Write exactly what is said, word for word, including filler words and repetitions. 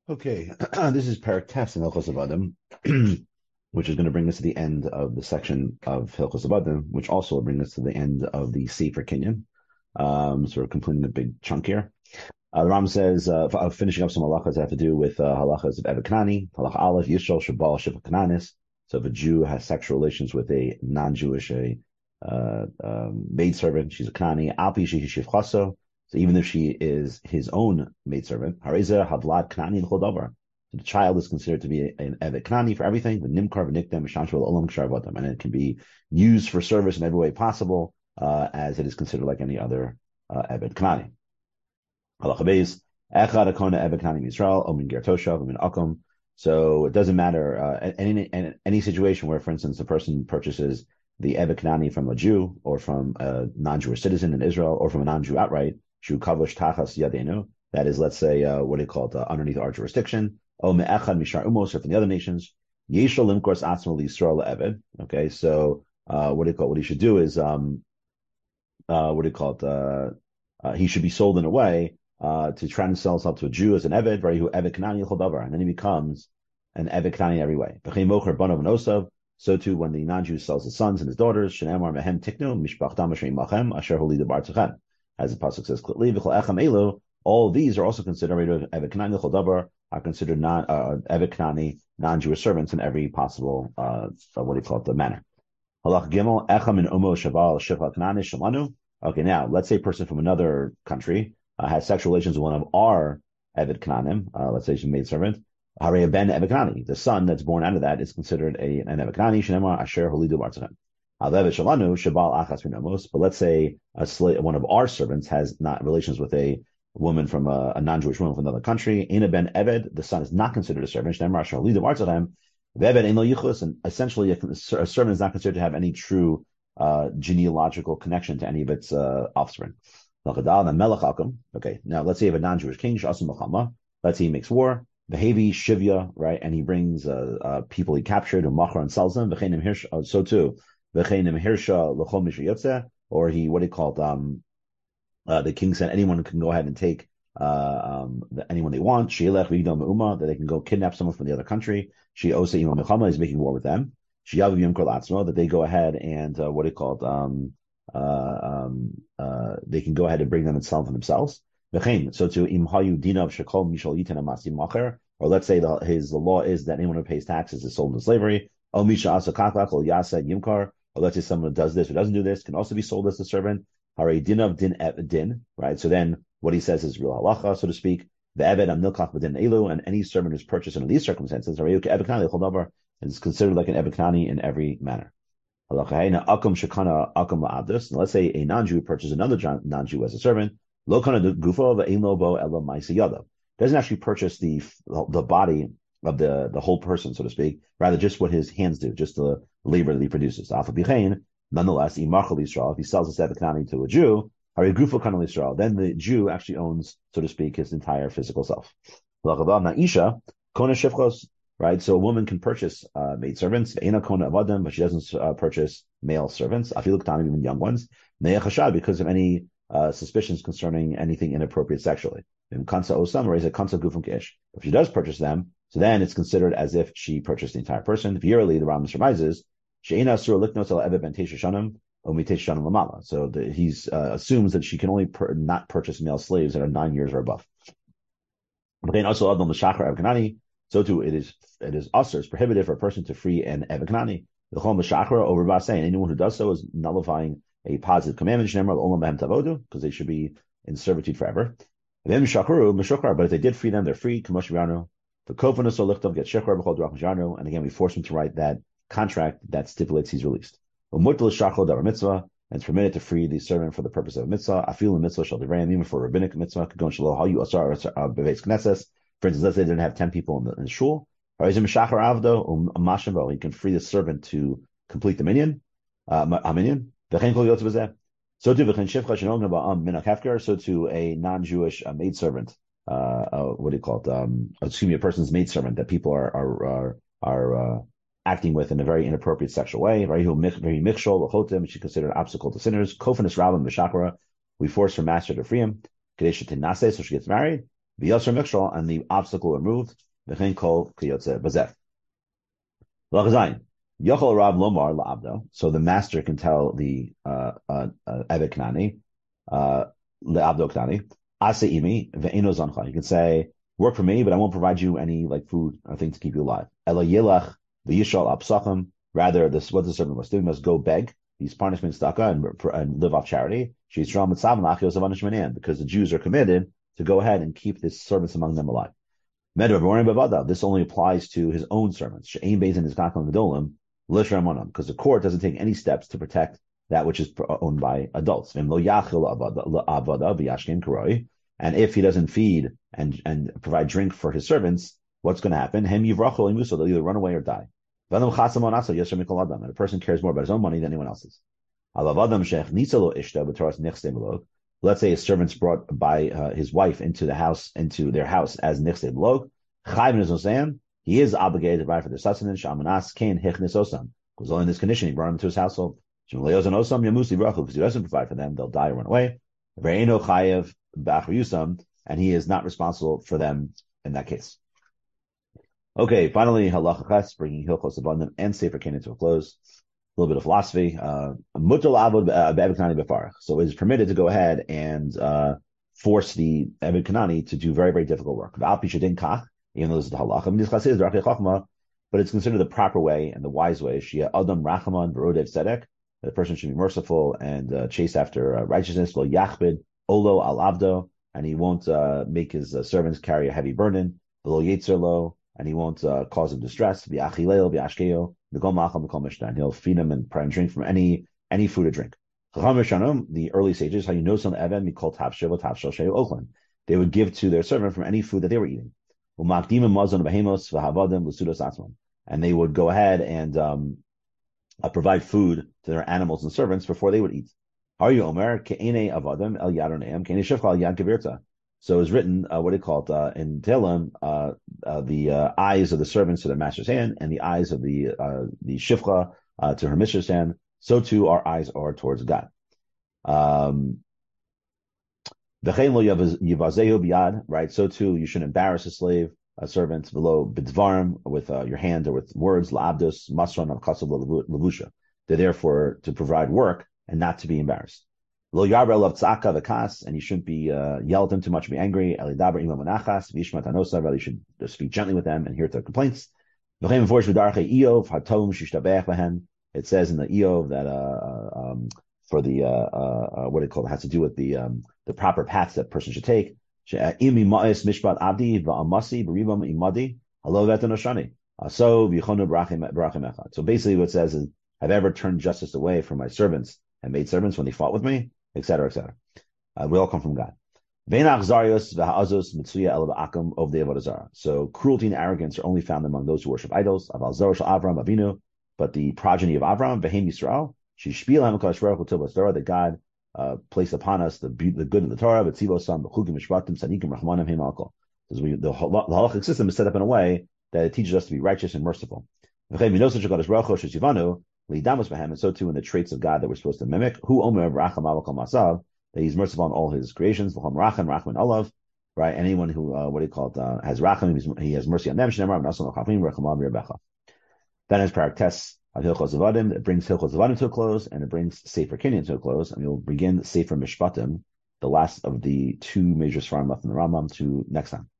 Okay, this is Parak Tes in Hilchos Avadim, which is going to bring us to the end of the section of Hilchos Avadim, which also will bring us to the end of the Sefer Kinyan. Um, so we're completing a big chunk here. Uh, the Ram says, uh, f- finishing up some halachas that have to do with uh, halachas of Evet Kanani, halach Aleph, Yisrael, Shabal, Shibah Kananis. So if a Jew has sexual relations with a non-Jewish a uh, um, maidservant, she's a Kanani, Alpi Shehi Shivchaso. So even if she is his own maidservant, Hareza Havlad Kanani Chodavar. So the child is considered to be an Evet Kanani for everything, the Nimkar V'Nikdem, Shanshval Olam Ksharvatam, and it can be used for service in every way possible, uh, as it is considered like any other uh, Evet Kanani. Halacha beis, echad akona evet kanani Yisrael, omin ger toshav, omin akum. So it doesn't matter, uh, any, any, any situation where, for instance, the person purchases the evet kanani from a Jew or from a non-Jewish citizen in Israel or from a non-Jew outright, shu kavush tachas yadenu, that is, let's say, uh, what do you call it, uh, underneath our jurisdiction, o me'echad mishar umos, or from the other nations, yeshal limkos atzmo Yisrael eved. Okay, so uh, what do you call it? What he should do is, um, uh, what do you call it? Uh, uh, he should be sold in a way uh, to try and sell himself to a Jew as an Eved, right? Who Eved Kanani Chodavar, and then he becomes an Eved Kanani in every way. B'chei mocher banav and osav. So too, when the non-Jew sells his sons and his daughters, Shenamar mehem tiknu mishpachtam asher imachem asher holi debar tzechem. As the pasuk says, "Klitli v'chol echem elu." All these are also considered Eved Kanani Chodavar, are considered non uh, Eved Kanani, non-Jewish servants in every possible uh, what do you call it, the manner. Halach Gimel, Echam and Umo Shabal Shifra Kanani Shalanu. Okay, now let's say a person from another country uh, has sexual relations with one of our Eved Kananim, uh, let's say she's a maidservant. Harei ben Eved Kanani, the son that's born out of that is considered a, an Eved Kanani. Shenema Asher Holidu Bartzachem. Eved Shalanu Shabal Achas Minamos. But let's say a slave, one of our servants has not relations with a woman from a, a non-Jewish woman from another country. Ina ben Eved, the son is not considered a servant. Shenema Asher Holidu Bartzachem. And essentially, a, a servant is not considered to have any true uh, genealogical connection to any of its uh, offspring. Okay, now let's say you have a non-Jewish king, let's say he makes war, Behavi Shivya, right, and he brings uh, uh, people he captured, and Machar and sells them, uh, so too, or he, what do you call it, um, uh, the king said anyone can go ahead and take uh, um, the, anyone they want. That they can go kidnap someone from the other country. She Osa Imam Milchama is making war with them. She that they go ahead and uh, what do you call it? Um, uh, um, uh, they can go ahead and bring them and sell them themselves. So to Imhayu Dinav Shakol Mishal Yitan Amasim Macher, or let's say the, his the law is that anyone who pays taxes is sold into slavery. O Misha Asakakak or Yasa Yimkar, or let's say someone who does this or doesn't do this can also be sold as a servant. Hare Dinav Din et Din, right? So then what he says is real halacha, so to speak. The Eved am Nilkach B'Din Elu, and any servant who's purchased under these circumstances, is considered like an Eved Kanani in every manner. Let's say a non-Jew purchases another non-Jew as a servant. Doesn't actually purchase the the body of the, the whole person, so to speak, rather just what his hands do, just the labor that he produces. Nonetheless, if he sells a Eved Kanani to a Jew, then the Jew actually owns, so to speak, his entire physical self. Right, so a woman can purchase uh, maid servants, but she doesn't uh, purchase male servants, even young ones, because of any uh, suspicions concerning anything inappropriate sexually. If she does purchase them, so then it's considered as if she purchased the entire person. Yearly, the Rambam surmises, so the, he uh, assumes that she can only per, not purchase male slaves that are nine years or above. So too, it is it is usher, it's prohibited for a person to free an Eved Kanani. The Chol Meshachra over Basay, anyone who does so is nullifying a positive commandment, because they should be in servitude forever. But if they did free them, they're free. The Kofanus or Lichtov get Shechar b'chol drach mishanu, and again we force him to write that contract that stipulates he's released. And it's permitted to free the servant for the purpose of a mitzvah. Afil mitzvah shall devrayim, even for a rabbinic mitzvah. Kagon shelo hayu asar beveis knesses. For instance, let's say they didn't have ten people in the, in the shul. He can free the servant to complete the minyan. Uh, so to so to a non-Jewish uh, maidservant, uh, uh, what do you call it? Um, excuse me, a person's maidservant that people are are are, are uh, acting with in a very inappropriate sexual way. Right? Very mikshol lochotim. She considered an obstacle to sinners. Kofanis rabim b'shakra. We force her master to free him. So she gets married. the Yasser Mikshal, and the obstacle removed, V'chein kol kiyotze bazeh. L'chazayin, Yochel Rav Lomar la'abdo, so the master can tell the uh, uh, uh, Eved Knani, uh, le'abdo Knani, Ase imi ve'eno zancha. You can say, work for me, but I won't provide you any like food or thing to keep you alive. Ela yelach v'yishal apsachim. Rather, this what the servant must do. He must go beg these punishments staka and, and live off charity. She's because the Jews are committed to go ahead and keep this servants among them alive. This only applies to his own servants. Because the court doesn't take any steps to protect that which is owned by adults. And if he doesn't feed and, and provide drink for his servants, what's going to happen? They'll either run away or die. And a person cares more about his own money than anyone else's. Let's say a servant's brought by uh, his wife into the house, into their house as nichse blog. He is obligated to provide for their sustenance. Because only in this condition he brought them to his household. Because he doesn't provide for them, they'll die or run away. And he is not responsible for them in that case. Okay, finally, halacha ches, bringing Hilchos Abundant and Sefer Kenyan to a close. A little bit of philosophy. Uh, so it is permitted to go ahead and uh, force the Eved Kanani to do very, very difficult work. Even though this is the halacha, but it's considered the proper way and the wise way. Adam Rachaman V'rodev Tzedek. The person should be merciful and uh, chase after uh, righteousness. Lo Yachbid Olo Al Avdo, and he won't uh, make his uh, servants carry a heavy burden. Lo Yetzer Lo, and he won't uh, cause them distress. V'achileo v'ashkeo. And he'll feed them and and drink from any any food or drink. The early sages, how you know some Evan, called they would give to their servant from any food that they were eating. And they would go ahead and um, uh, provide food to their animals and servants before they would eat. Are you Omer? So it was written, uh, what do you call it, uh, in Tehillim, uh, uh, the uh, eyes of the servants to their master's hand, and the eyes of the uh, the shifcha uh, to her mistress' hand. So too our eyes are towards God. Um, right? So too you shouldn't embarrass a slave, a servant, below bidvarim, with uh, your hand or with words, la'abdus, masron, al-kasav, levusha. They're there for to provide work and not to be embarrassed. Lo yarber love tzaka v'kas, and you shouldn't be uh, yell at them too much, be angry. Elidaber imam manachas v'ishmat hanosav, you should just speak gently with them and hear their complaints. It says in the Eov that uh, um, for the uh, uh, what do you call it, has to do with the um, the proper paths that person should take. So basically, what it says is, "Have I ever turned justice away from my servants and made servants when they fought with me?" et cetera, et cetera. Uh, we all come from God. So cruelty and arrogance are only found among those who worship idols. But the progeny of Avram, Behem Yisrael, that God uh, placed upon us the, the good of the Torah, the halachic system is set up in a way that it teaches us to be righteous and merciful. And so too in the traits of God that we're supposed to mimic. Who Omer that he's merciful on all his creations. Right? Anyone who uh, what do you call it uh, has racham, he has mercy on them. That is parak tes of Hilchos Avadim. It brings Hilchos Avadim to a close, and it brings Sefer Kinyan to a close, and we'll begin Sefer Mishpatim, the last of the two major svarim left in the Rambam, to next time.